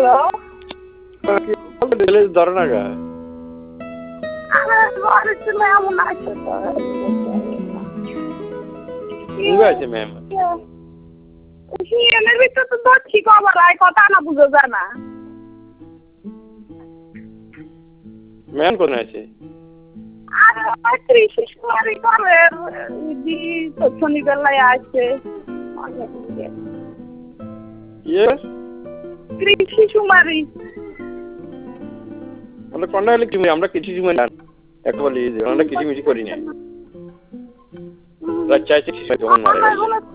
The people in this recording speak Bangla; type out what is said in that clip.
হ্যালো ধরে না গা এমন আছে আছে ম্যাম এর ভিতরে তো ধরছি কবার আয় কথা না বুঝো জানা ম্যাম কোন আছে আর কৃষি কুমারী ঘরের দি শনিবেলায় আছে কৃষি কুমারী আমরা কোনটা হলে কি আমরা কিছু মানে একবার আমরা কিছু মিছি করি না চাইছি যখন মারা